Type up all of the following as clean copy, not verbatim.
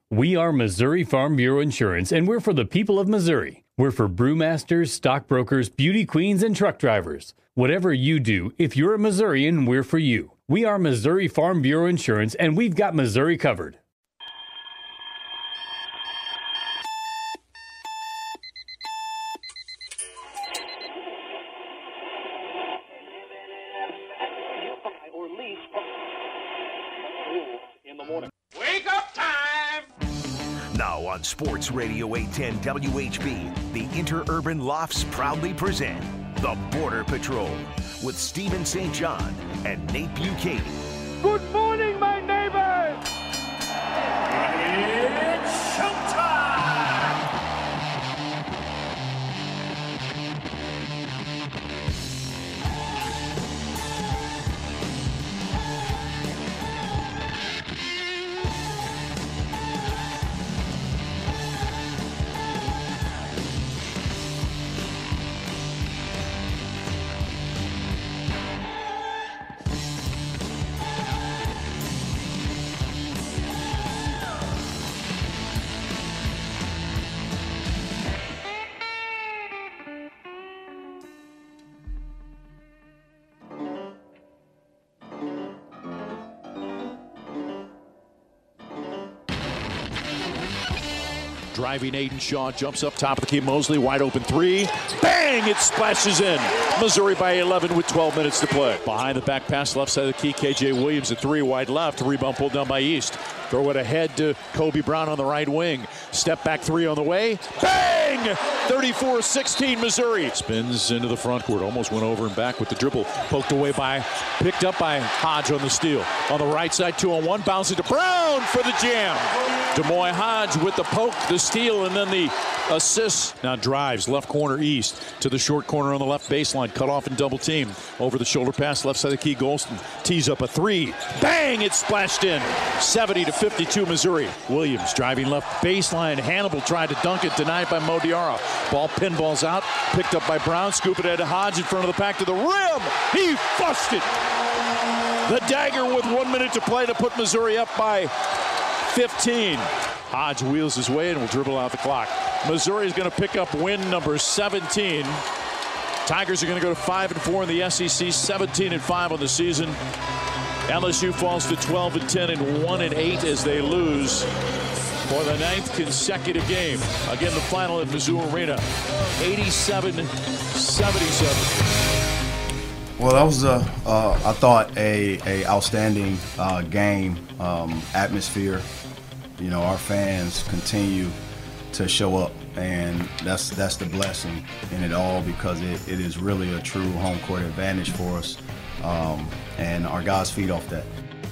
We are Missouri Farm Bureau Insurance, and we're for the people of Missouri. We're for brewmasters, stockbrokers, beauty queens, and truck drivers. Whatever you do, if you're a Missourian, we're for you. We are Missouri Farm Bureau Insurance, and we've got Missouri covered. Wake up time! Now on Sports Radio 810 WHB, the Interurban Lofts proudly present The Border Patrol with Stephen St. John and Nate Bukaty. Good morning, my neighbors! It's showtime! Driving Aiden Shaw, jumps up top of the key. Mosley, wide open three. Bang! It splashes in. Missouri by 11 with 12 minutes to play. Behind the back pass, left side of the key. KJ Williams at three, wide left. Rebound pulled down by East. Throw it ahead to Kobe Brown on the right wing. Step back three on the way. Bang! 34-16 Missouri. Spins into the front court. Almost went over and back with the dribble. Picked up by Hodge on the steal. On the right side, 2-on-1. Bounces to Brown for the jam. Demoy Hodge with the poke, the steal, and then the assist. Now drives left corner East to the short corner on the left baseline. Cut off and double team. Over the shoulder pass, left side of the key. Golston tees up a three. Bang! It splashed in. 70-52 Missouri. Williams driving left baseline. Hannibal tried to dunk it. Denied by Mo Diarra. Ball pinballs out. Picked up by Brown. Scoop it to Hodge in front of the pack to the rim. He fussed it. The dagger with 1 minute to play to put Missouri up by 15. Hodge wheels his way and will dribble out the clock. Missouri is going to pick up win number 17. Tigers are going to go to 5-4 in the SEC, 17-5 on the season. LSU falls to 12-10 and 1-8 as they lose for the 9th consecutive game. Again, the final at Mizzou Arena, 87-77. Well, that was I thought a outstanding game, atmosphere. You know, our fans continue to show up, and that's the blessing in it all, because it is really a true home court advantage for us, and our guys feed off that.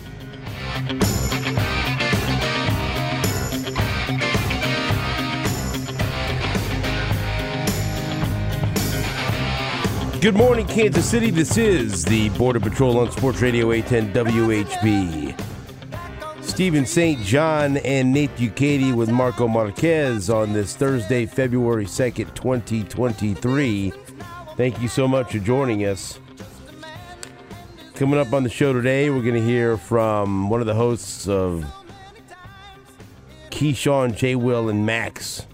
Good morning, Kansas City. This is the Border Patrol on Sports Radio 810 WHB. Stephen St. John and Nate Bukaty with Marco Marquez on this Thursday, February 2nd, 2023. Thank you so much for joining us. Coming up on the show today, we're going to hear from one of the hosts of Keyshawn, J. Will, and Max.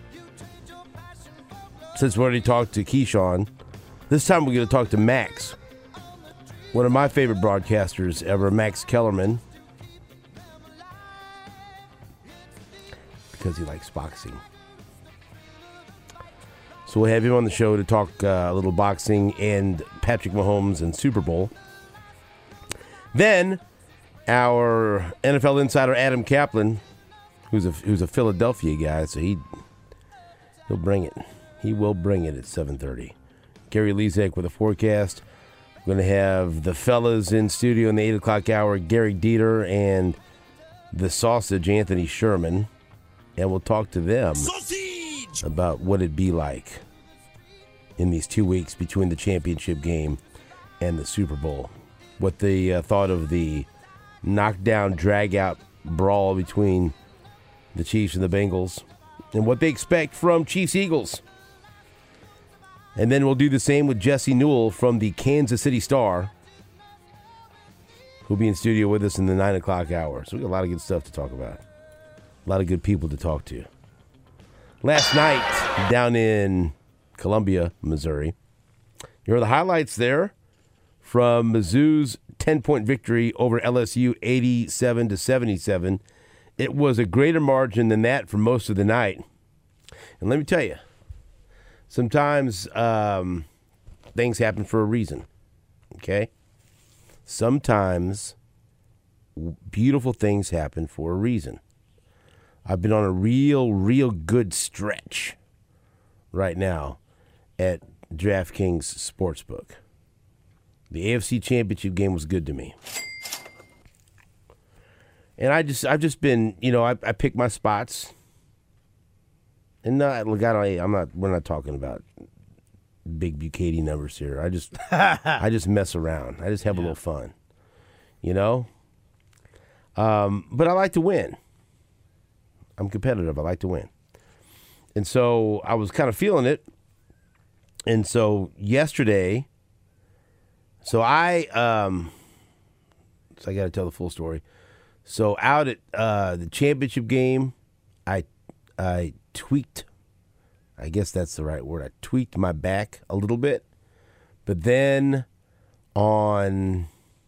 Since we already talked to Keyshawn, this time we're going to talk to Max, one of my favorite broadcasters ever, Max Kellerman, because he likes boxing. So we'll have him on the show to talk a little boxing and Patrick Mahomes and Super Bowl. Then our NFL insider Adam Kaplan, who's a Philadelphia guy, so he'll bring it. He will bring it at 7:30. Gary Lezak with a forecast. We're going to have the fellas in studio in the 8 o'clock hour, Gary Dieter and the Sausage, Anthony Sherman. And we'll talk to them about what it'd be like in these 2 weeks between the championship game and the Super Bowl. What they thought of the knockdown, drag-out brawl between the Chiefs and the Bengals, and what they expect from Chiefs-Eagles. And then we'll do the same with Jesse Newell from the Kansas City Star, who'll be in studio with us in the 9 o'clock hour. So we got a lot of good stuff to talk about. A lot of good people to talk to. Last night, down in Columbia, Missouri, you heard the highlights there from Mizzou's 10-point victory over LSU, 87-77. It was a greater margin than that for most of the night. And let me tell you, sometimes things happen for a reason, okay? Sometimes beautiful things happen for a reason. I've been on a real good stretch right now at DraftKings Sportsbook. The AFC Championship game was good to me. And I've just been, I pick my spots. And we're not talking about big Bucati numbers here. I just mess around. I just have a little fun. But I like to win. I'm competitive. I like to win. And so I was kind of feeling it. And so yesterday, I got to tell the full story. So out at the championship game, I tweaked, I guess that's the right word. I tweaked my back a little bit. But then do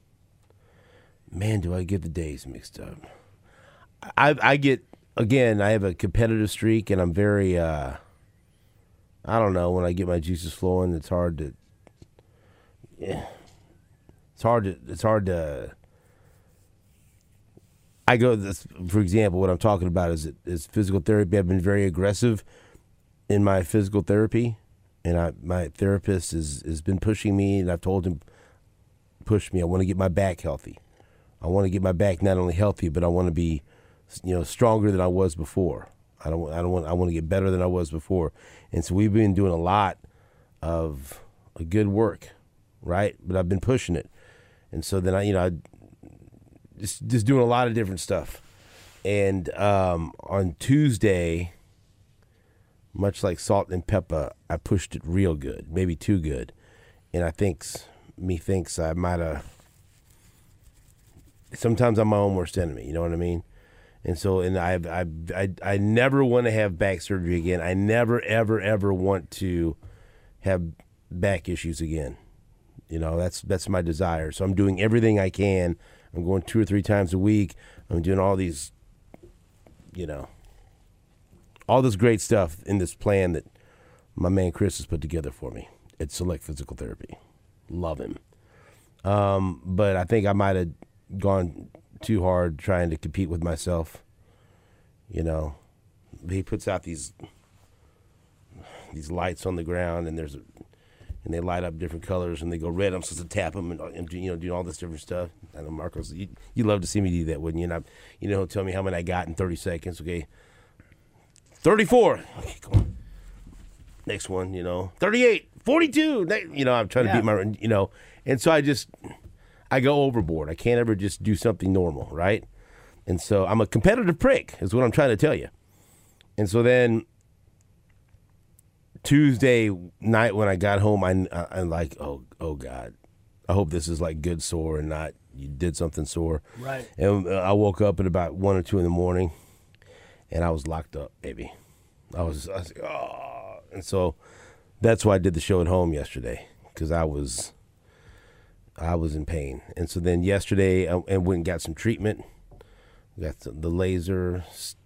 I get the days mixed up? I have a competitive streak, and I'm very, I don't know, when I get my juices flowing, it's hard to, I go, for example, what I'm talking about is physical therapy. I've been very aggressive in my physical therapy, and my therapist has been pushing me, and I've told him, push me. I want to get my back healthy. I want to get my back not only healthy, but I want to be, stronger than I was before. I want to get better than I was before. And so we've been doing a lot of good work, right? But I've been pushing it. And so then I just doing a lot of different stuff. And on Tuesday, much like Salt and Pepper, I pushed it real good, maybe too good. And I thinks I might have. Sometimes I'm my own worst enemy. You know what I mean? And so, I never want to have back surgery again. I never, ever, ever want to have back issues again. That's my desire. So I'm doing everything I can. I'm going 2 or 3 times a week. I'm doing all these, all this great stuff in this plan that my man Chris has put together for me at Select Physical Therapy. Love him. But I think I might have gone too hard trying to compete with myself. He puts out these lights on the ground, and and they light up different colors, and they go red. I'm supposed to tap them and do all this different stuff. I know, Marcos, you love to see me do that, wouldn't you? And he'll tell me how many I got in 30 seconds. Okay, 34. Okay, come on. Next one, 38, 42. I'm trying to beat my, and so I go overboard. I can't ever just do something normal, right? And so I'm a competitive prick, is what I'm trying to tell you. And so then Tuesday night when I got home, I'm like, oh God, I hope this is like good sore and not you did something sore. Right. And I woke up at about 1 or 2 in the morning, and I was locked up, baby. I was like, oh. And so that's why I did the show at home yesterday, because I was in pain. And so then yesterday, I went and got some treatment. Got the laser,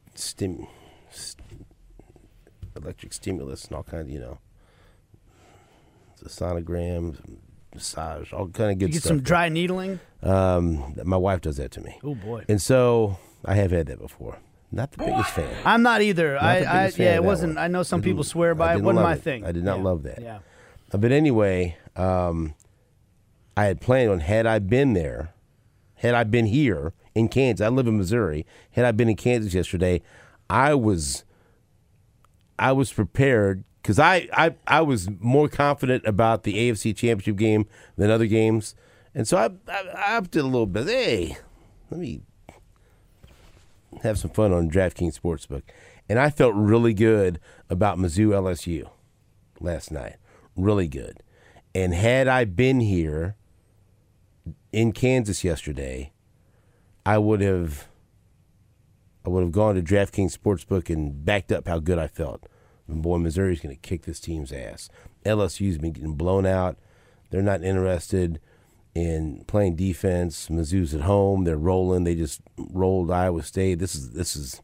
electric stimulus, and all kinds of, the sonogram, massage, all kind of good stuff. You get some dry needling? My wife does that to me. Oh, boy. And so I have had that before. Not the biggest fan. I'm not either. It wasn't. One. I know some people swear by it. Wasn't my thing. I did not love that. Yeah. But anyway, I had planned on, had I been here in Kansas, I live in Missouri, had I been in Kansas yesterday, I was prepared, because I was more confident about the AFC Championship game than other games. And so I upped it a little bit. Hey, let me have some fun on DraftKings Sportsbook. And I felt really good about Mizzou LSU last night. Really good. And had I been here in Kansas yesterday, I would have I would have gone to DraftKings Sportsbook and backed up how good I felt. And boy, Missouri's going to kick this team's ass. LSU's been getting blown out. They're not interested in playing defense. Mizzou's at home. They're rolling. They just rolled Iowa State. This is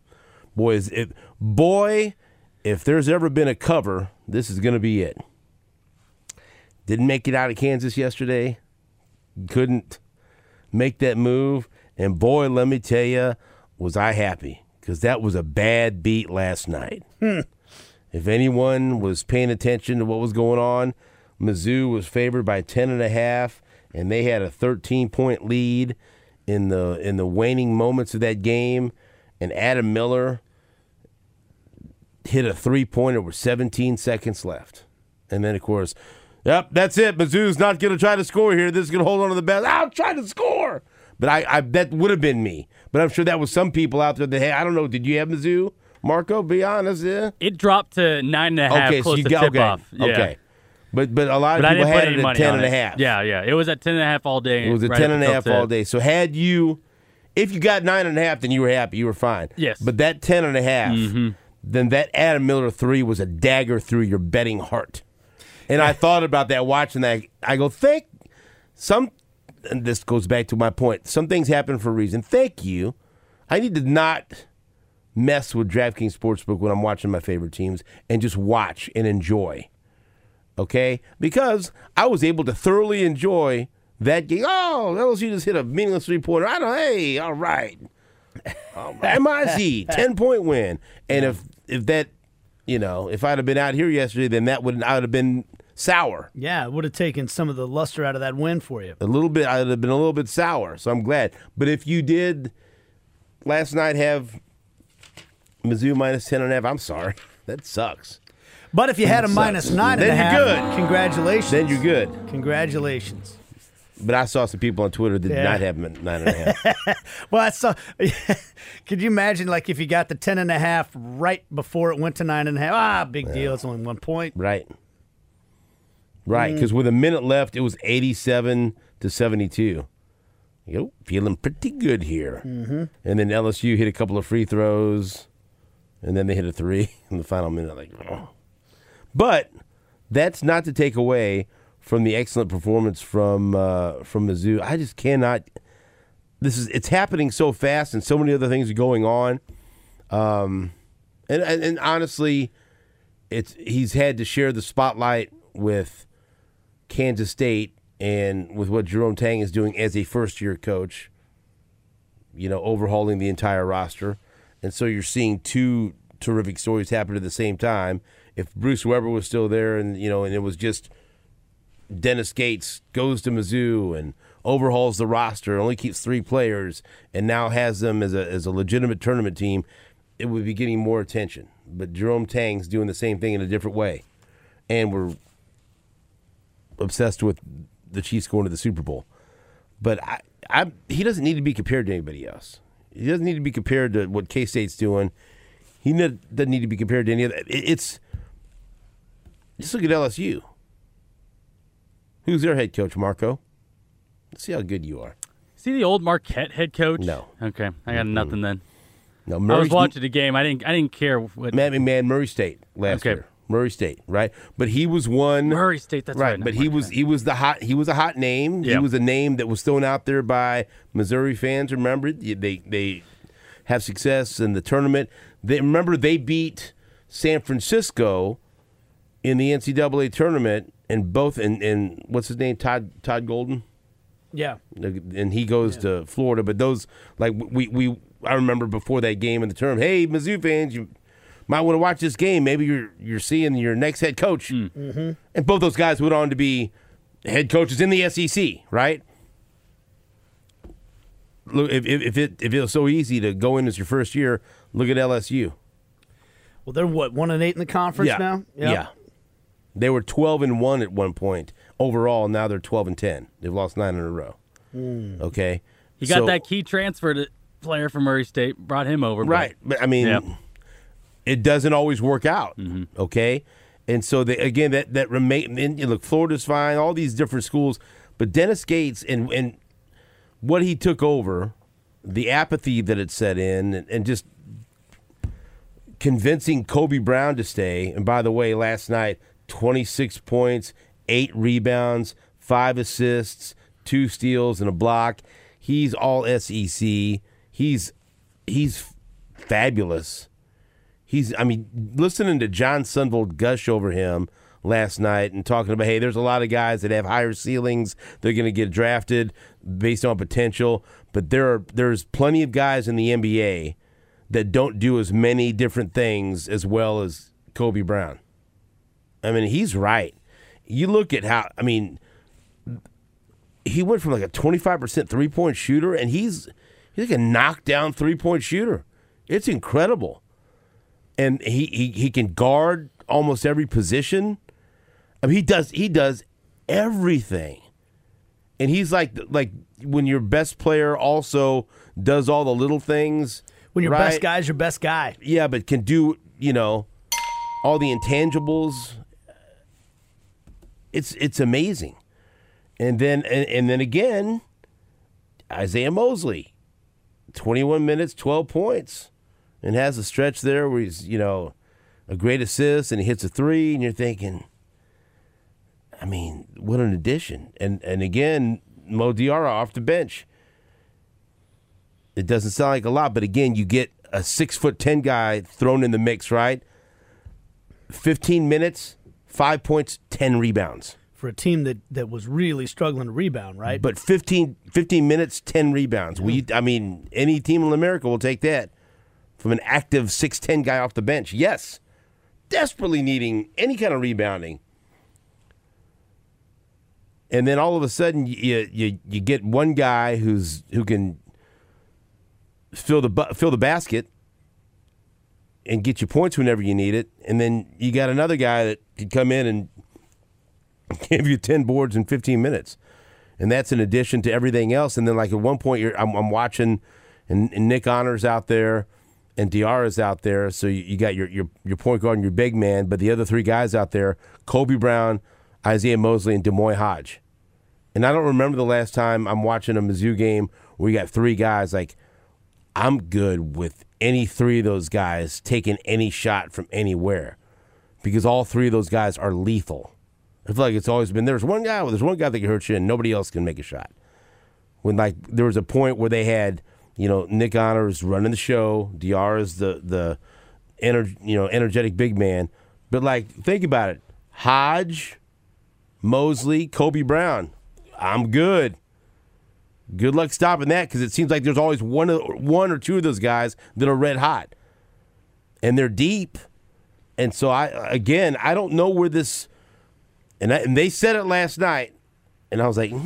if there's ever been a cover, this is going to be it. Didn't make it out of Kansas yesterday. Couldn't make that move. And boy, let me tell you, was I happy, because that was a bad beat last night. If anyone was paying attention to what was going on, Mizzou was favored by 10.5, and they had a 13-point lead in the waning moments of that game. And Adam Miller hit a three-pointer with 17 seconds left. And then, of course, yep, that's it. Mizzou's not going to try to score here. This is going to hold on to the best. I'll try to score. But I that would have been me. But I'm sure that was some people out there that, hey, I don't know, did you have Mizzou? Marco, be honest, yeah? It dropped to 9.5 close to tip-off. Yeah. Okay. But a lot of people had it at 10.5. Yeah. It was at 10.5 all day. It was at 10.5 all day. So if you got 9.5, then you were happy. You were fine. Yes. But that 10.5, then that Adam Miller 3 was a dagger through your betting heart. And I thought about that watching that. I go, and this goes back to my point. Some things happen for a reason. Thank you. I need to not mess with DraftKings Sportsbook when I'm watching my favorite teams and just watch and enjoy. Okay? Because I was able to thoroughly enjoy that game. Oh, LSU just hit a meaningless three-pointer. Hey, all right. MIZ, 10-point win. And if that, if I'd have been out here yesterday, then I would have been sour. Yeah, it would have taken some of the luster out of that win for you. A little bit. I'd have been a little bit sour, so I'm glad. But if you did last night have Mizzou minus 10.5, I'm sorry. That sucks. But if you had a minus 9.5, then you're good. Congratulations. Then you're good. Congratulations. But I saw some people on Twitter that did not have 9.5. Well, I saw. Could you imagine, like, if you got the 10.5 right before it went to 9.5? Big deal. It's only 1 point. Right. Because with a minute left, it was 87-72. Feeling pretty good here. Mm-hmm. And then LSU hit a couple of free throws, and then they hit a 3 in the final minute. But that's not to take away from the excellent performance from Mizzou. I just cannot. It's happening so fast, and so many other things are going on. And honestly, he's had to share the spotlight with Kansas State and with what Jerome Tang is doing as a first-year coach, overhauling the entire roster. And so you're seeing two terrific stories happen at the same time. If Bruce Weber was still there and it was just Dennis Gates goes to Mizzou and overhauls the roster, only keeps 3 players, and now has them as a legitimate tournament team, it would be getting more attention. But Jerome Tang's doing the same thing in a different way. And we're obsessed with the Chiefs going to the Super Bowl. But he doesn't need to be compared to anybody else. He doesn't need to be compared to what K-State's doing. He doesn't need to be compared to any other. Just look at LSU. Who's their head coach, Marco? Let's see how good you are. See the old Marquette head coach? No. Okay, I got nothing then. No, I was watching the game. I didn't care what. Matt McMahon, Murray State last year. Murray State, right? But he was one. Murray State, that's right. But he was a hot name. Yep. He was a name that was thrown out there by Missouri fans. Remember, they have success in the tournament. They beat San Francisco in the NCAA tournament, and what's his name, Todd Golden. Yeah, and he goes to Florida. But those, I remember before that game in the tournament. Hey, Mizzou fans, you might want to watch this game. Maybe you're seeing your next head coach. Mm-hmm. And both those guys went on to be head coaches in the SEC, right? Look, if it was so easy to go in as your first year, look at LSU. Well, they're 1-8 in the conference now. Yep. Yeah, they were 12-1 at one point overall. Now they're 12-10. They've lost 9 in a row. Okay, you got that key transfer player from Murray State, brought him over, right? But I mean, it doesn't always work out. Mm-hmm. Okay, and so that remain. And look, Florida's fine. All these different schools, but Dennis Gates and what he took over, the apathy that it set in, and just convincing Kobe Brown to stay. And by the way, last night, 26 points, 8 rebounds, 5 assists, 2 steals, and a block. He's all SEC. He's fabulous. Listening to John Sundvold gush over him last night and talking about, hey, there's a lot of guys that have higher ceilings. They're going to get drafted based on potential. But there's plenty of guys in the NBA that don't do as many different things as well as Kobe Brown. I mean, he's right. You look at how, he went from like a 25% three-point shooter, and he's like a knockdown three-point shooter. It's incredible. And he can guard almost every position. I mean, he does everything. And he's like when your best player also does all the little things. When your right? best guy's your best guy. Yeah, but can do, all the intangibles. It's amazing. And then again, Isaiah Mosley, 21 minutes, 12 points, and has a stretch there where he's, a great assist and he hits a three, and you're thinking, what an addition. And again, Mo Diarra off the bench. It doesn't sound like a lot, but again, you get a 6'10" guy thrown in the mix, right? 15 minutes, 5 points, 10 rebounds. For a team that was really struggling to rebound, right? But 15 minutes, 10 rebounds. Any team in America will take that from an active 6'10" guy off the bench. Yes, desperately needing any kind of rebounding. And then all of a sudden, you get one guy who can fill the basket and get you points whenever you need it, and then you got another guy that can come in and give you 10 boards in 15 minutes, and that's in addition to everything else. And then, like at one point, I'm watching, and Nick Honor's out there, and Diarra's out there, so you got your point guard and your big man, but the other three guys out there, Kobe Brown, Isaiah Mosley, and Demoy Hodge. And I don't remember the last time I'm watching a Mizzou game where you got three guys. Like, I'm good with any three of those guys taking any shot from anywhere, because all three of those guys are lethal. I feel like it's always been there's one guy that can hurt you and nobody else can make a shot. When there was a point where they had, Nick Honors running the show, Diarra's the energetic big man, but think about it, Hodge, Mosley, Kobe Brown, I'm good. Good luck stopping that, because it seems like there's always one or two of those guys that are red hot, and they're deep. And so I don't know where this. And they said it last night, and I was like,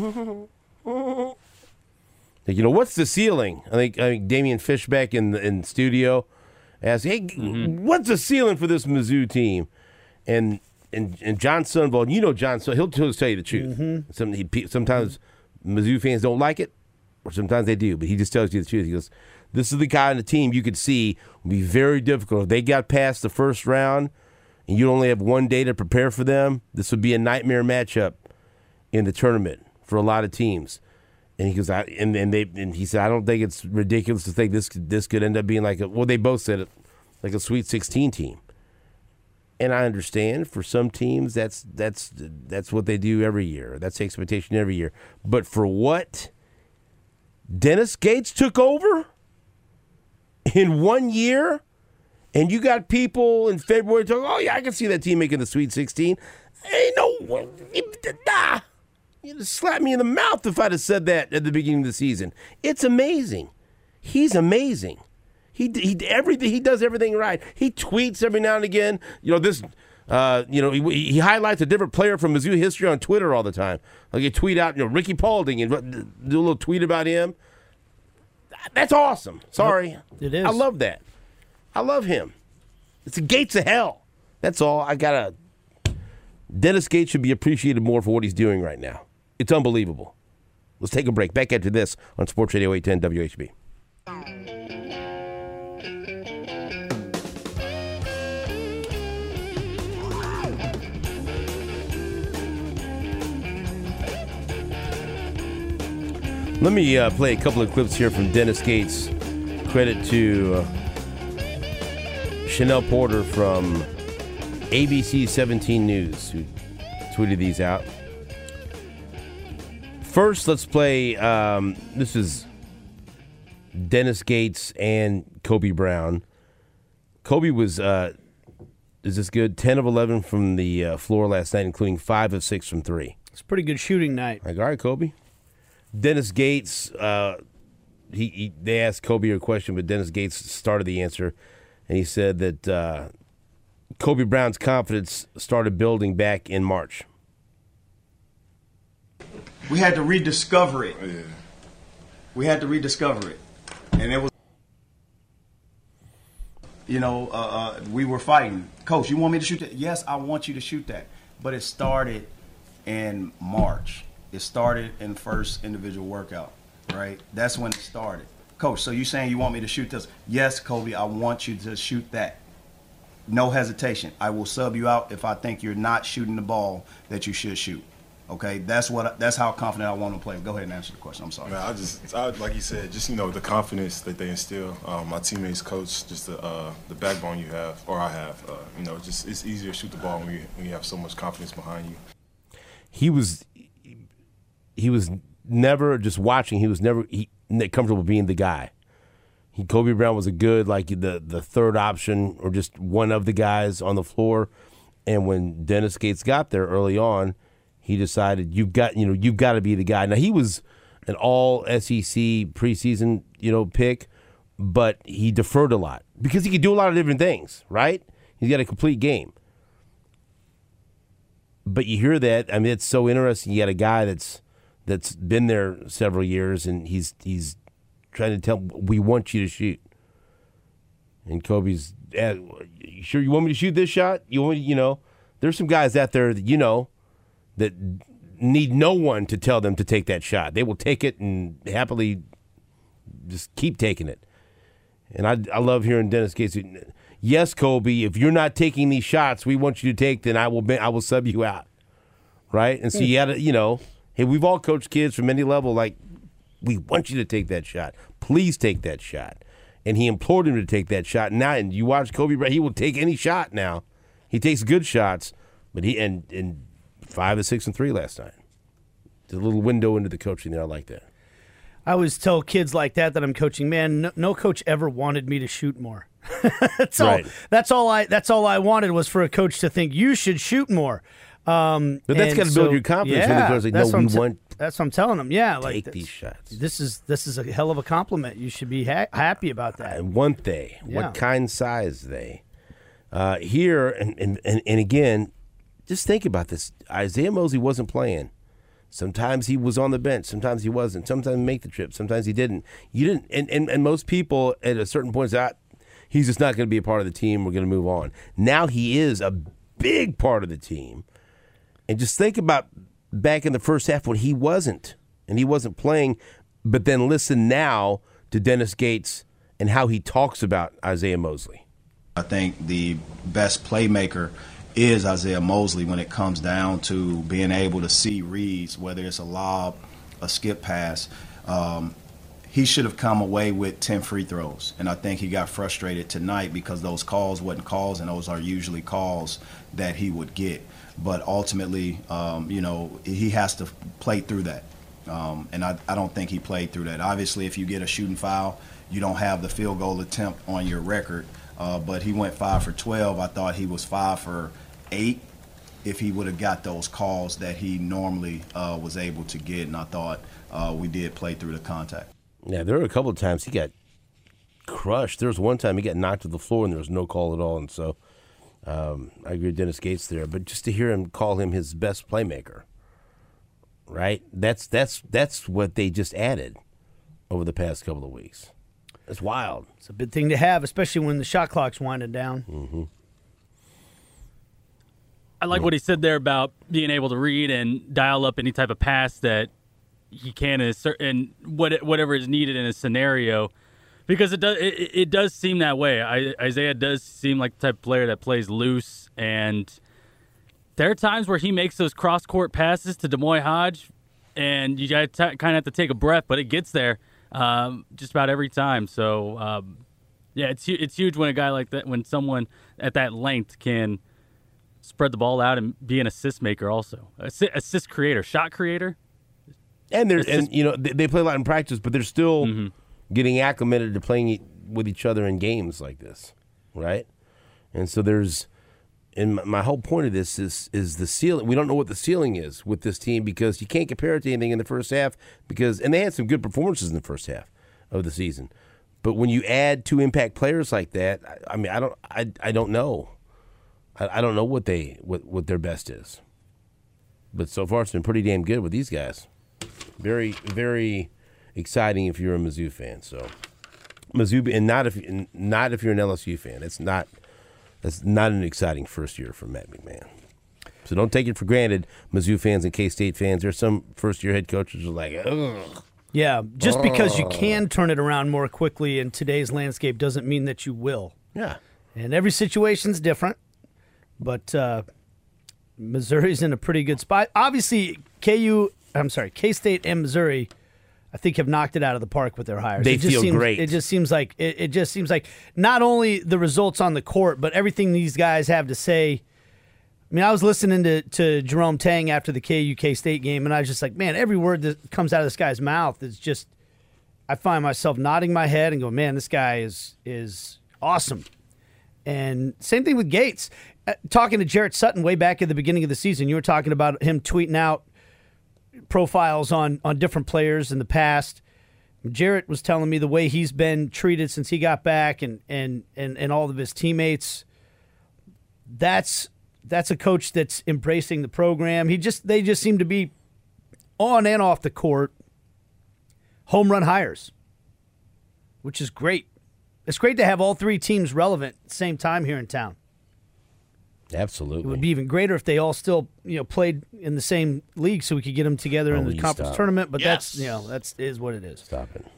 what's the ceiling? I think Damian Fishbeck in studio asked, hey, what's the ceiling for this Mizzou team? And John Sundvold, John, so he'll tell you the truth. Mm-hmm. Sometimes Mizzou fans don't like it, or sometimes they do, but he just tells you the truth. He goes, this is the kind of team you could see would be very difficult. If they got past the first round and you only have one day to prepare for them, this would be a nightmare matchup in the tournament for a lot of teams. And he goes, he said, I don't think it's ridiculous to think this could end up being they both said it, like a Sweet 16 team. And I understand for some teams that's what they do every year. That's the expectation every year. But for what Dennis Gates took over in 1 year, and you got people in February talking, oh yeah, I can see that team making the Sweet 16. Ain't no, nah. You'd slap me in the mouth if I'd have said that at the beginning of the season. It's amazing. He's amazing. He does everything right. He tweets every now and again. He highlights a different player from Mizzou history on Twitter all the time. Like he tweet out, Ricky Paulding, and do a little tweet about him. That's awesome. Sorry, it is. I love that. I love him. It's the gates of hell. That's all. Dennis Gates should be appreciated more for what he's doing right now. It's unbelievable. Let's take a break. Back after this on Sports Radio 810 WHB. Let me play a couple of clips here from Dennis Gates. Credit to Chanel Porter from ABC 17 News, who tweeted these out. First, let's play, this is Dennis Gates and Kobe Brown. Kobe was, is this good? 10 of 11 from the floor last night, including 5 of 6 from 3. It's a pretty good shooting night. Like, all right, Kobe. Dennis Gates, they asked Kobe a question, but Dennis Gates started the answer, and he said that Kobe Brown's confidence started building back in March. We had to rediscover it. Yeah. We had to rediscover it. And it was, we were fighting. Coach, you want me to shoot that? Yes, I want you to shoot that. But it started in March. It started in the first individual workout, right? That's when it started. Coach, so you saying you want me to shoot this? Yes, Kobe, I want you to shoot that. No hesitation. I will sub you out if I think you're not shooting the ball that you should shoot. Okay, that's how confident I want to play. Go ahead and answer the question. I'm sorry. Man, I like you said, just the confidence that they instill. My teammates, coach, just the backbone you have, or I have. Just it's easier to shoot the ball when you have so much confidence behind you. He was never just watching. He was never comfortable being the guy. Kobe Brown was a good the third option or just one of the guys on the floor. And when Dennis Gates got there early on, he decided you've got to be the guy. Now he was an all SEC preseason pick, but he deferred a lot because he could do a lot of different things. Right? He's got a complete game. But you hear that. I mean, it's so interesting. You got a guy that's been there several years, and he's trying to tell we want you to shoot. And Kobe's, you sure you want me to shoot this shot? You want there's some guys out there that that need no one to tell them to take that shot. They will take it and happily just keep taking it. And I love hearing Dennis Gates. Yes, Kobe, if you're not taking these shots we want you to take, then I will sub you out. Right? And so you got to, hey, we've all coached kids from any level, we want you to take that shot. Please take that shot. And he implored him to take that shot. Now, and you watch Kobe Bryant, he will take any shot now. He takes good shots, but and 5 of 6 and 3 last night. There's a little window into the coaching there. I like that. I always tell kids like that I'm coaching, man, no coach ever wanted me to shoot more. That's all I wanted was for a coach to think you should shoot more. But that's got to build your confidence when the coach that's what I'm telling them. Yeah, take these shots. This is a hell of a compliment. You should be happy about that. And want they? Yeah. What kind size they? Here and again, just think about this. Isaiah Mosley wasn't playing. Sometimes he was on the bench. Sometimes he wasn't. Sometimes he make the trip. Sometimes he didn't. You didn't. And most people at a certain point say, he's just not going to be a part of the team. We're going to move on. Now he is a big part of the team. And just think about back in the first half when he wasn't, and he wasn't playing, but then listen now to Dennis Gates and how he talks about Isaiah Mosley. I think the best playmaker is Isaiah Mosley when it comes down to being able to see reads, whether it's a lob, a skip pass. He should have come away with 10 free throws, and I think he got frustrated tonight because those calls wasn't calls, and those are usually calls that he would get. But ultimately, he has to play through that. And I don't think he played through that. Obviously, if you get a shooting foul, you don't have the field goal attempt on your record. But he went 5 for 12. I thought he was 5 for 8 if he would have got those calls that he normally was able to get. And I thought we did play through the contact. Yeah, there were a couple of times he got crushed. There was one time he got knocked to the floor and there was no call at all. And so I agree with Dennis Gates there. But just to hear him call him his best playmaker, right? That's what they just added over the past couple of weeks. It's wild. It's a big thing to have, especially when the shot clock's winding down. Mm-hmm. I like what he said there about being able to read and dial up any type of pass that he can and whatever is needed in a scenario, because it does seem that way. Isaiah does seem like the type of player that plays loose, and there are times where he makes those cross-court passes to D'Moy Hodge, and you kind of have to take a breath, but it gets there just about every time. So Yeah, it's huge when a guy like that, when someone at that length can spread the ball out and be an assist maker also. Assist creator, shot creator. And they play a lot in practice, but they're still getting acclimated to playing with each other in games like this, right? And so and my whole point of this is the ceiling. We don't know what the ceiling is with this team because you can't compare it to anything in the first half and they had some good performances in the first half of the season. But when you add 2 impact players like that, I mean, I don't know. I don't know what their best is. But so far it's been pretty damn good with these guys. Very, very exciting if you're a Mizzou fan. So Mizzou, and not if you're an LSU fan. That's not an exciting first year for Matt McMahon. So don't take it for granted, Mizzou fans and K-State fans. There's some first-year head coaches who are like, ugh. Yeah, just because you can turn it around more quickly in today's landscape doesn't mean that you will. Yeah. And every situation's different, but Missouri's in a pretty good spot. Obviously, K-State and Missouri, I think, have knocked it out of the park with their hires. They feel great. It just seems like not only the results on the court, but everything these guys have to say. I mean, I was listening to Jerome Tang after the K-State game, and I was just like, man, every word that comes out of this guy's mouth is just, I find myself nodding my head and go, man, this guy is awesome. And same thing with Gates. Talking to Jarrett Sutton way back at the beginning of the season, you were talking about him tweeting out profiles on different players in the past. Jarrett was telling me the way he's been treated since he got back and all of his teammates. That's a coach that's embracing the program. They just seem to be on and off the court home run hires, which is great. It's great to have all 3 teams relevant at the same time here in town. Absolutely. It would be even greater if they all still, played in the same league so we could get them together in the conference tournament, but that's is what it is. Stop it.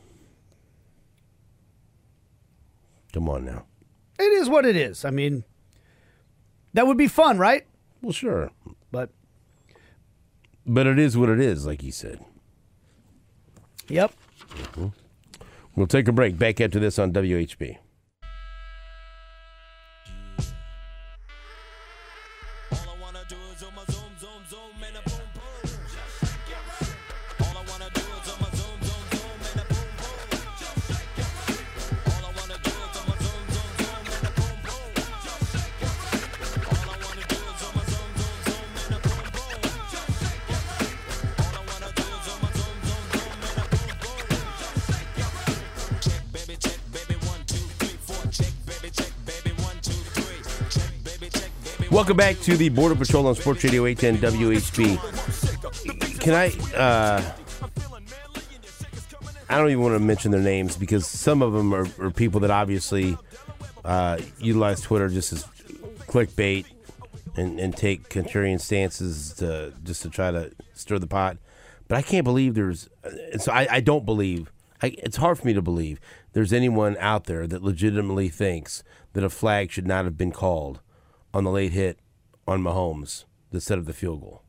Come on now. It is what it is. I mean, that would be fun, right? Well, sure. But it is what it is, like you said. Yep. Mm-hmm. We'll take a break. Back after this on WHB. Welcome back to the Border Patrol on Sports Radio 810 WHB. Can I don't even want to mention their names because some of them are people that obviously utilize Twitter just as clickbait and take contrarian stances to try to stir the pot. But I can't believe I don't believe, it's hard for me to believe there's anyone out there that legitimately thinks that a flag should not have been called on the late hit on Mahomes that set up the field goal.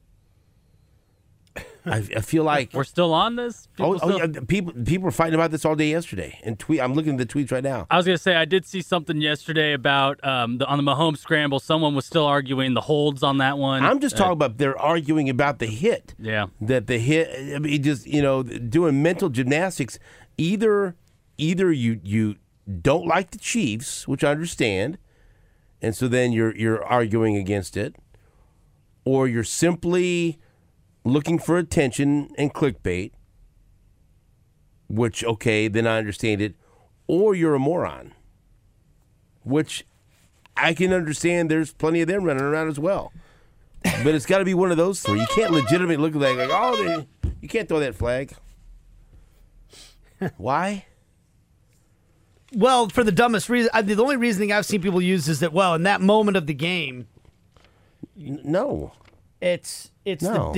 I feel like we're still on this. People were fighting about this all day yesterday. And I'm looking at the tweets right now. I was gonna say I did see something yesterday about on the Mahomes scramble. Someone was still arguing the holds on that one. I'm just talking about they're arguing about the hit. Yeah, that the hit. I mean, just doing mental gymnastics. Either you don't like the Chiefs, which I understand. And so then you're arguing against it, or you're simply looking for attention and clickbait, which, okay, then I understand it, or you're a moron, which I can understand there's plenty of them running around as well. But it's got to be one of those 3. You can't legitimately look like you can't throw that flag. Why? Well, for the dumbest reason, the only reasoning I've seen people use is that, well, in that moment of the game, no, it's no.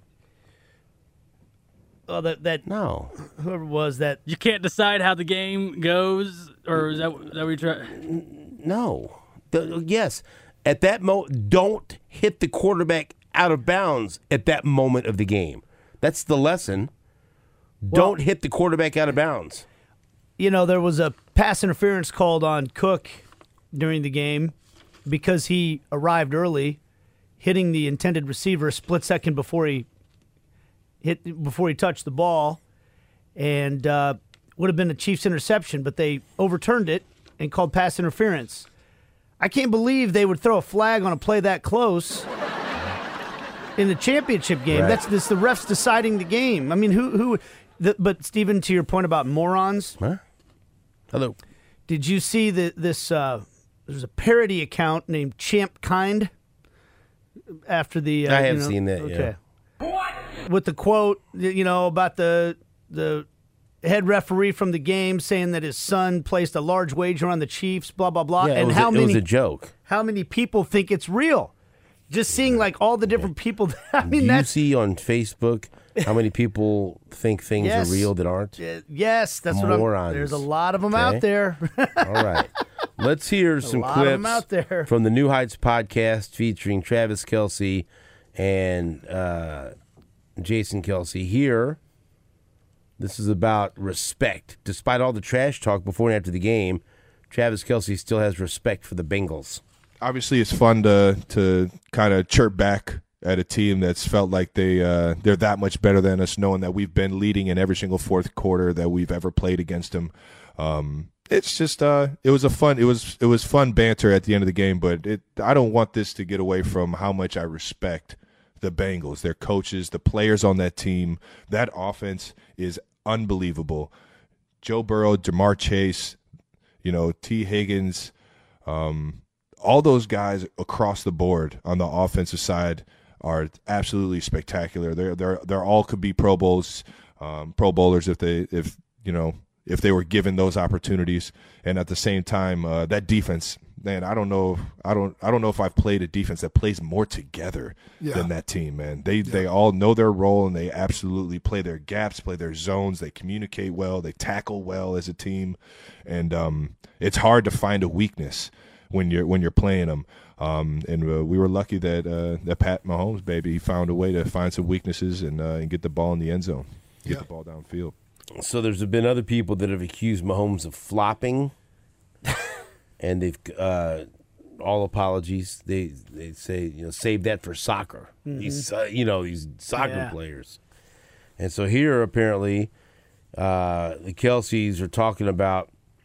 No, whoever it was that you can't decide how the game goes, or is that what you try? No, yes, at that moment, don't hit the quarterback out of bounds at that moment of the game. That's the lesson. Don't hit the quarterback out of bounds. there was a pass interference called on Cook during the game because he arrived early, hitting the intended receiver a split second before he touched the ball, and would have been a Chiefs interception, but they overturned it and called pass interference. I can't believe they would throw a flag on a play that close in the championship game. Right. That's the refs deciding the game. I mean, but Stephen, to your point about morons. Huh? Hello. Did you see this? There's a parody account named Champ Kind. After the, I have seen that. Okay. Yeah. With the quote, about the head referee from the game saying that his son placed a large wager on the Chiefs, blah blah blah, Yeah, and it was a joke. How many people think it's real? Just seeing like all the different people. I mean, Do you see on Facebook how many people think things Yes. are real that aren't? Yes, that's Morons. what I'm. There's a lot of them Okay. out there. All right. Let's hear some lot of 'em out clips there. from the New Heights podcast featuring Travis Kelce and Jason Kelce. Here, this is about respect. Despite all the trash talk before and after the game, Travis Kelce still has respect for the Bengals. Obviously, it's fun to kind of chirp back at a team that's felt like they're that much better than us, knowing that we've been leading in every single fourth quarter that we've ever played against them. It's just it was fun banter at the end of the game, but I don't want this to get away from how much I respect the Bengals, their coaches, the players on that team. That offense is unbelievable. Joe Burrow, Jamar Chase, T. Higgins, all those guys across the board on the offensive side are absolutely spectacular. They're all could be Pro Bowls, Pro Bowlers if they were given those opportunities. And at the same time, that defense, man, I don't know if I've played a defense that plays more together than that team, man. They all know their role, and they absolutely play their gaps, play their zones. They communicate well, they tackle well as a team, and it's hard to find a weakness when you're playing them. And we were lucky that Pat Mahomes, baby, he found a way to find some weaknesses and get the ball in the end zone, get the ball downfield. So there's been other people that have accused Mahomes of flopping, and they've all apologies. They say save that for soccer. Mm-hmm. These soccer players, and so here apparently the Kelces are talking about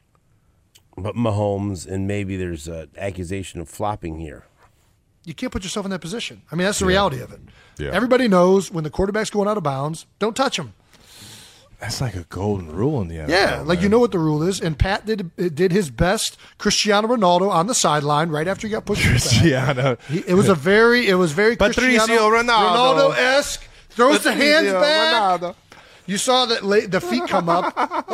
Mahomes, and maybe there's an accusation of flopping here. You can't put yourself in that position. I mean, that's the reality of it. Yeah. Everybody knows when the quarterback's going out of bounds, don't touch him. That's like a golden rule in the NFL. Yeah, like you know what the rule is. And Pat did his best. Cristiano Ronaldo on the sideline right after he got pushed. Cristiano. It was very Patricio Ronaldo-esque. Throws the hands back. Ronaldo. You saw that the feet come up.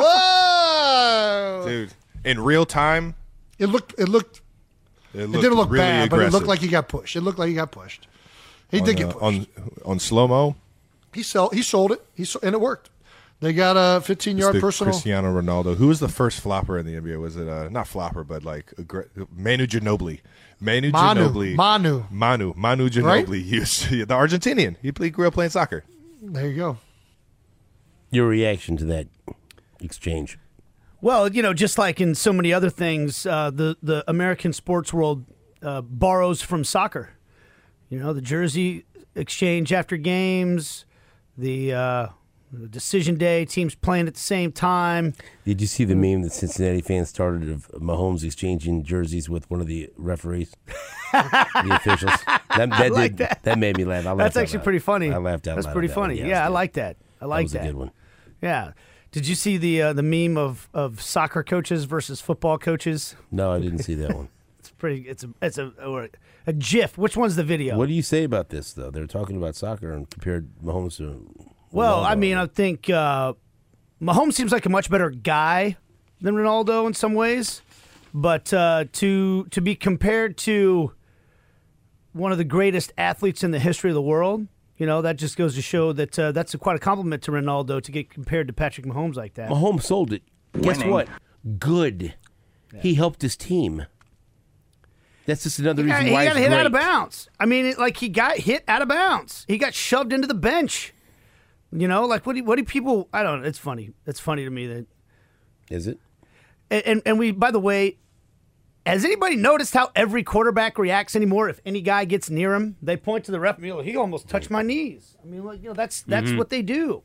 Whoa! Dude, in real time, It didn't look really bad, but it aggressive. looked like he got pushed. It looked like he got pushed. He did get pushed. on slow-mo. He sold it. And it worked. They got a 15-yard personal. Cristiano Ronaldo. Who was the first flopper in the NBA? Was it not flopper, but like Manu Ginobili? Manu Ginobili. Manu Ginobili. Right? He was the Argentinian. He grew up playing soccer. There you go. Your reaction to that exchange? Well, just like in so many other things, the American sports world borrows from soccer. The jersey exchange after games, the decision day, teams playing at the same time. Did you see the meme that Cincinnati fans started of Mahomes exchanging jerseys with one of the referees, the officials? That made me laugh. That's actually pretty funny. I laughed out loud. That's pretty funny. Yeah, I like that. I like that. That was a good one. Yeah. Did you see the meme of soccer coaches versus football coaches? No, I didn't see that one. It's pretty. It's a GIF. Which one's the video? What do you say about this though? They're talking about soccer and compared Mahomes to. Well, Ronaldo. I mean, I think Mahomes seems like a much better guy than Ronaldo in some ways, but to be compared to one of the greatest athletes in the history of the world, that just goes to show that that's quite a compliment to Ronaldo to get compared to Patrick Mahomes like that. Mahomes sold it. Guess what? Good. Yeah. He helped his team. That's just another reason why he got hit great. out of bounds. I mean, he got hit out of bounds. He got shoved into the bench. What do people? I don't know. It's funny. It's funny to me that. Is it? And we, by the way, has anybody noticed how every quarterback reacts anymore? If any guy gets near him, they point to the ref. He almost touched my knees. I mean, that's what they do.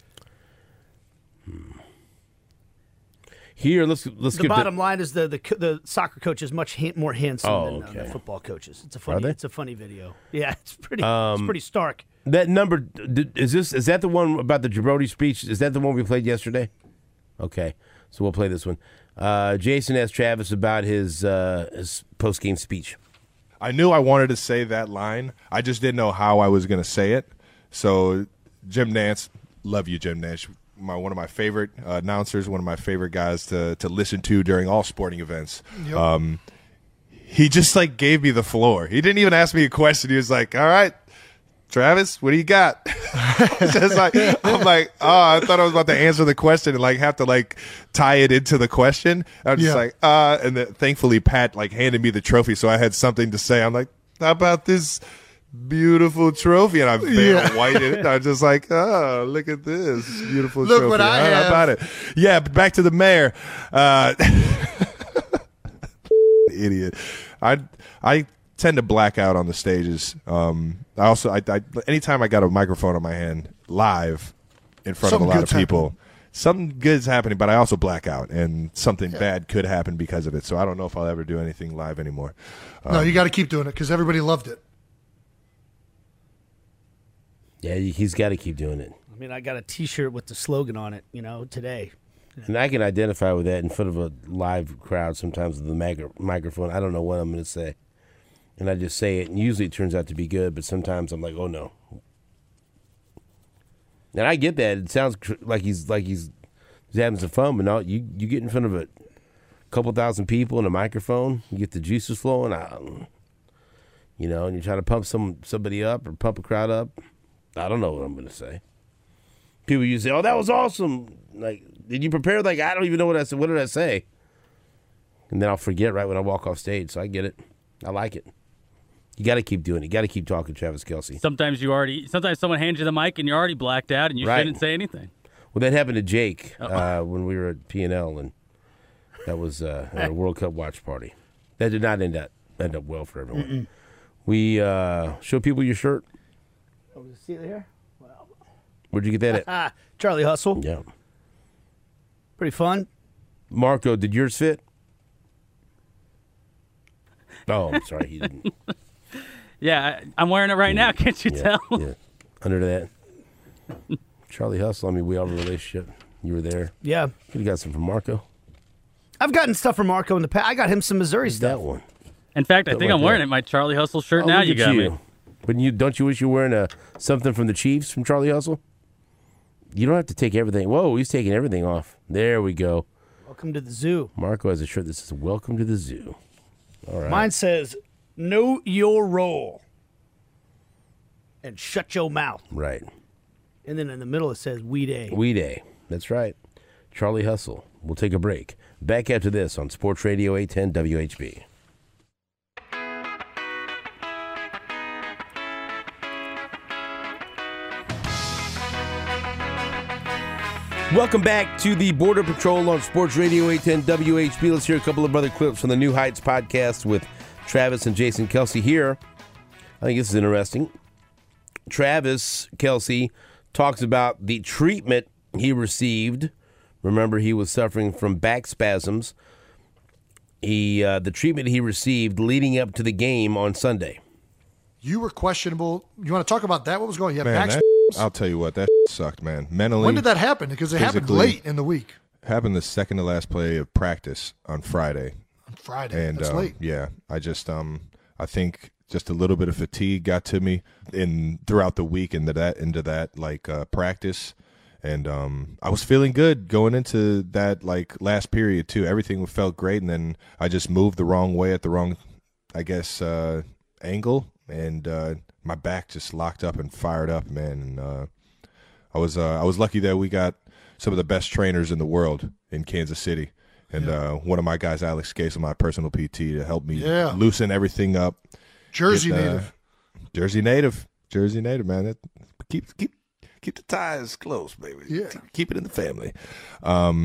Here, let's the bottom line is the soccer coach is much more handsome than the football coaches. It's a funny video. Yeah, it's pretty stark. That number is that the one about the Gibrodi speech? Is that the one we played yesterday? Okay, so we'll play this one. Jason asked Travis about his post game speech. I knew I wanted to say that line. I just didn't know how I was going to say it. So Jim Nantz, love you, Jim Nantz. One of my favorite announcers, one of my favorite guys to listen to during all sporting events. Yep. He just gave me the floor. He didn't even ask me a question. He was like, "All right, Travis, what do you got?" Just I'm like, oh, I thought I was about to answer the question and have to tie it into the question. I'm just and then thankfully Pat handed me the trophy, so I had something to say. I'm like, how about this beautiful trophy? And I whited it. I'm just like, oh, look at this beautiful trophy. Look what I have. How about it? Yeah, but back to the mayor. Idiot. I tend to black out on the stages. I anytime I got a microphone in my hand live in front of a lot of people, something good's happening, but I also black out, and something bad could happen because of it. So I don't know if I'll ever do anything live anymore. No, you got to keep doing it because everybody loved it. Yeah, he's got to keep doing it. I mean, I got a T-shirt with the slogan on it, today. And I can identify with that in front of a live crowd sometimes with the microphone. I don't know what I'm going to say. And I just say it, and usually it turns out to be good, but sometimes I'm like, oh, no. And I get that. It sounds like he's having some fun, but no, you get in front of a couple thousand people and a microphone, you get the juices flowing, and you try to pump somebody up or pump a crowd up. I don't know what I'm going to say. People usually say, oh, that was awesome. Did you prepare? I don't even know what I said. What did I say? And then I'll forget right when I walk off stage, so I get it. I like it. You got to keep doing it. You got to keep talking, Travis Kelce. Sometimes someone hands you the mic and you're already blacked out and you shouldn't say anything. Well, that happened to Jake when we were at P&L, and that was at a World Cup watch party. That did not end up well for everyone. Mm-mm. We show people your shirt. Oh, see it here? Wow. Where'd you get that at? Charlie Hustle. Yeah. Pretty fun. Marco, did yours fit? Oh, I'm sorry, he didn't. Yeah, I'm wearing it right now. Can't you tell? Yeah, under that. Charlie Hustle, we all have a relationship. You were there. Yeah. Could have got some from Marco. I've gotten stuff from Marco in the past. I got him some Missouri stuff. That one. In fact, I think I'm wearing my Charlie Hustle shirt now. You got me. But don't you wish you were wearing something from the Chiefs from Charlie Hustle? You don't have to take everything. Whoa, he's taking everything off. There we go. Welcome to the zoo. Marco has a shirt that says, welcome to the zoo. All right. Mine says, know your role and shut your mouth. Right. And then in the middle it says, We Day. We Day. That's right. Charlie Hustle. We'll take a break. Back after this on Sports Radio 810 WHB. Welcome back to the Border Patrol on Sports Radio 810 WHB. Let's hear a couple of other clips from the New Heights podcast with Travis and Jason Kelce here. I think this is interesting. Travis Kelce talks about the treatment he received. Remember, he was suffering from back spasms. The treatment he received leading up to the game on Sunday. You were questionable. You want to talk about that? What was going on? Man, I'll tell you what, that sucked, man. Mentally. When did that happen? Because it happened late in the week. Happened the second to last play of practice on Friday. And, that's late. Yeah, I just I think just a little bit of fatigue got to me throughout the week into that practice. And I was feeling good going into that last period too. Everything felt great, and then I just moved the wrong way at the wrong, angle, and my back just locked up and fired up, man. And I was lucky that we got some of the best trainers in the world in Kansas City, and one of my guys, Alex Casel, my personal PT, to help me loosen everything up. Jersey native, man. Keep the ties close, baby. Yeah. Keep it in the family. But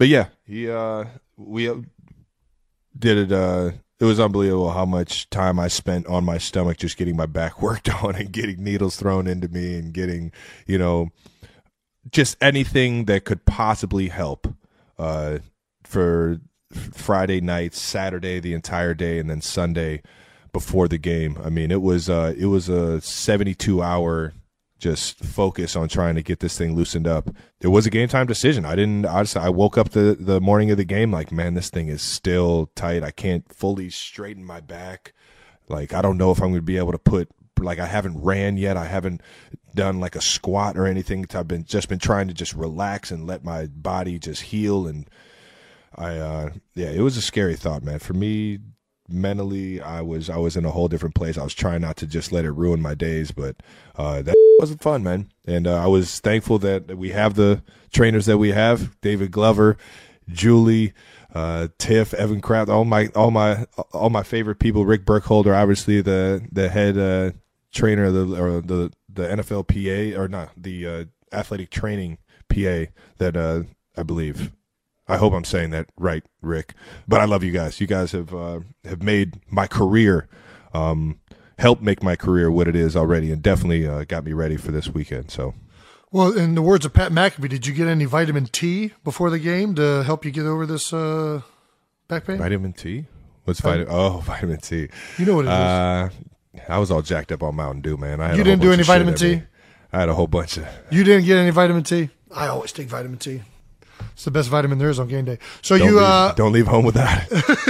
But yeah, we did it. It was unbelievable how much time I spent on my stomach just getting my back worked on and getting needles thrown into me and getting, just anything that could possibly help for Friday night, Saturday, the entire day, and then Sunday before the game. I mean, it was a 72-hour just focus on trying to get this thing loosened up. It was a game time decision. I woke up the morning of the game like, man, this thing is still tight. I can't fully straighten my back. Like, I don't know if I'm going to be able to I haven't ran yet. I haven't done like a squat or anything. I've been trying to just relax and let my body just heal. And it was a scary thought, man. For me, mentally, I was in a whole different place. I was trying not to just let it ruin my days, but that wasn't fun, man. And I was thankful that we have the trainers that we have: David Glover, Julie, Tiff, Evan Kraft, all my favorite people. Rick Burkholder, obviously the head trainer of the NFL PA, or not the athletic training PA that I believe. I hope I'm saying that right, Rick. But I love you guys. You guys have made my career, helped make my career what it is already, and definitely got me ready for this weekend. So, well, in the words of Pat McAfee, did you get any vitamin T before the game to help you get over this back pain? Vitamin T? What's vitamin T? You know what it is. I was all jacked up on Mountain Dew, man. You didn't do any vitamin T? I had a whole bunch of. You didn't get any vitamin T? I always take vitamin T. It's the best vitamin there is on game day. So don't leave home with that.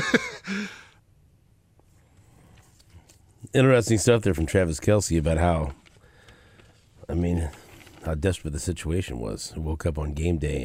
Interesting stuff there from Travis Kelce about how desperate the situation was. He woke up on game day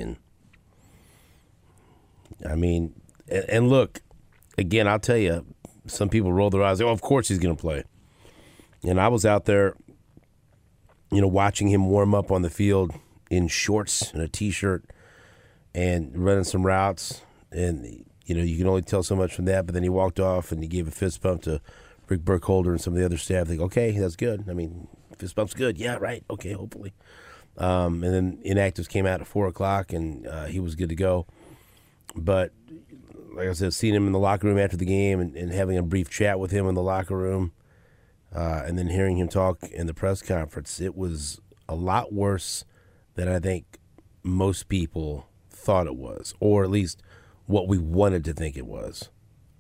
and look, again, I'll tell you, some people roll their eyes. Oh, of course he's going to play. And I was out there, watching him warm up on the field in shorts and a T-shirt and running some routes. And, you can only tell so much from that. But then he walked off and he gave a fist bump to Rick Burkholder and some of the other staff. They go, okay, that's good. Fist bump's good. Yeah, right. Okay, hopefully. And then inactives came out at 4 o'clock, and he was good to go. But like I said, seeing him in the locker room after the game and having a brief chat with him in the locker room, and then hearing him talk in the press conference, it was a lot worse than I think most people thought it was, or at least what we wanted to think it was.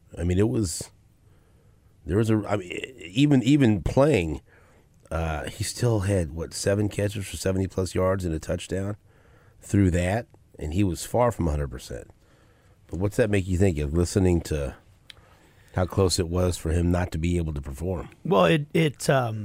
Even playing, he still had 7 catches for 70+ yards and a touchdown through that, and he was far from 100%. But what's that make you think of, listening to how close it was for him not to be able to perform? Well, it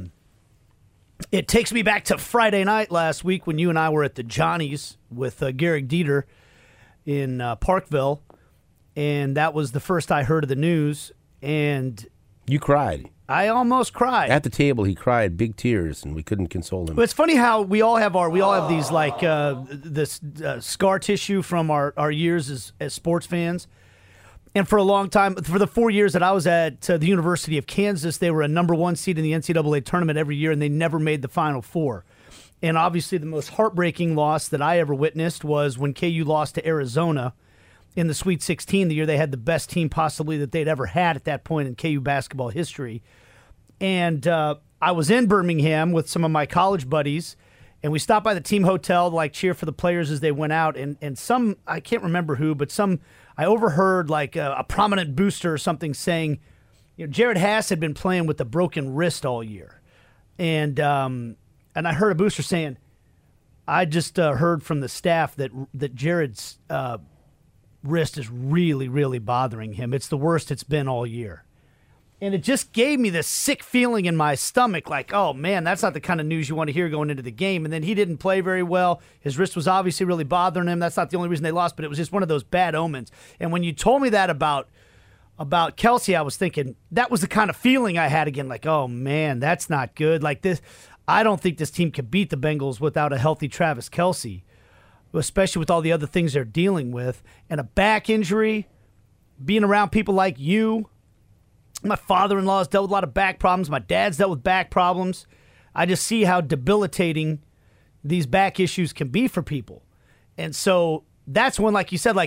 takes me back to Friday night last week when you and I were at the Johnny's with Garrick Dieter in Parkville, and that was the first I heard of the news. And you cried. I almost cried. At the table, he cried big tears, and we couldn't console him. But it's funny how we all have these this scar tissue from our years as sports fans. And for a long time, for the 4 years that I was at the University of Kansas, they were a number 1 seed in the NCAA tournament every year, and they never made the Final Four. And obviously the most heartbreaking loss that I ever witnessed was when KU lost to Arizona in the Sweet 16, the year they had the best team possibly that they'd ever had at that point in KU basketball history. And I was in Birmingham with some of my college buddies, and we stopped by the team hotel to cheer for the players as they went out. And some, I can't remember who, but I overheard a prominent booster or something saying, Jared Haase had been playing with a broken wrist all year. And I heard a booster saying, I just heard from the staff that Jared's wrist is really, really bothering him. It's the worst it's been all year. And it just gave me this sick feeling in my stomach, oh, man, that's not the kind of news you want to hear going into the game. And then he didn't play very well. His wrist was obviously really bothering him. That's not the only reason they lost, but it was just one of those bad omens. And when you told me that about Kelce, I was thinking that was the kind of feeling I had again, oh, man, that's not good. I don't think this team could beat the Bengals without a healthy Travis Kelce, especially with all the other things they're dealing with. And a back injury, being around people like you. My father-in-law has dealt with a lot of back problems. My dad's dealt with back problems. I just see how debilitating these back issues can be for people. And so that's when, like you said,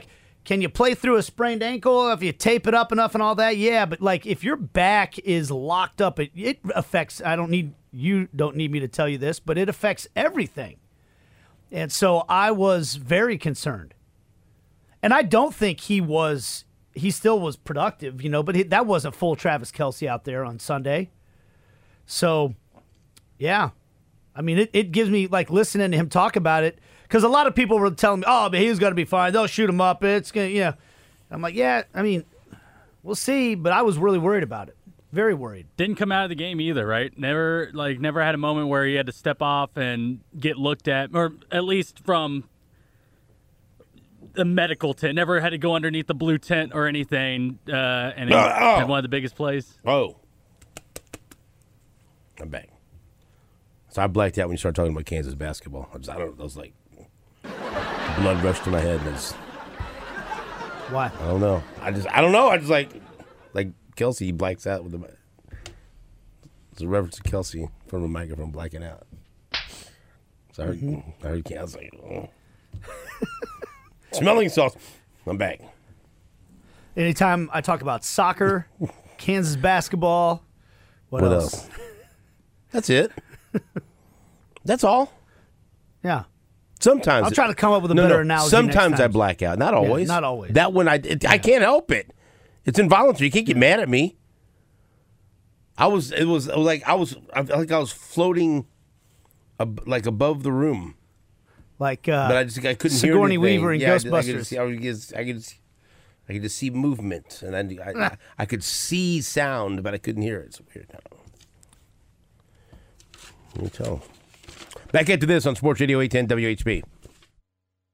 Can you play through a sprained ankle if you tape it up enough and all that? Yeah, but like if your back is locked up, it affects. You don't need me to tell you this, but it affects everything. And so I was very concerned. And I don't think he still was productive, but that wasn't full Travis Kelce out there on Sunday. So, yeah. I mean, it gives me, like, listening to him talk about it, because a lot of people were telling me, oh, but he's going to be fine. They'll shoot him up. It's going to, I'm like, yeah, I mean, we'll see. But I was really worried about it. Very worried. Didn't come out of the game either, right? Never had a moment where he had to step off and get looked at, or at least from the medical tent. Never had to go underneath the blue tent or anything, and he had one of the biggest plays. Oh. I'm back. So I blacked out when you started talking about Kansas basketball. I was like, blood rushed to my head. Why? I don't know. I don't know. I just like Kelce, he blacks out with the. It's a reference to Kelce from the microphone blacking out. So I heard Kelce. I was like, oh. Smelling sauce. I'm back. Anytime I talk about soccer, Kansas basketball, what else? That's it. That's all. Yeah. Sometimes I'll try to come up with a better analogy. Sometimes next time. I black out. Not always. Yeah, not always. That one I can't help it. It's involuntary. You can't get mad at me. I felt like I was floating above the room. But I couldn't hear anything. Sigourney Weaver in Ghostbusters. I could just see movement, and I could see sound, but I couldn't hear it. It's weird. Let me tell. Back into this on Sports Radio 810 WHB.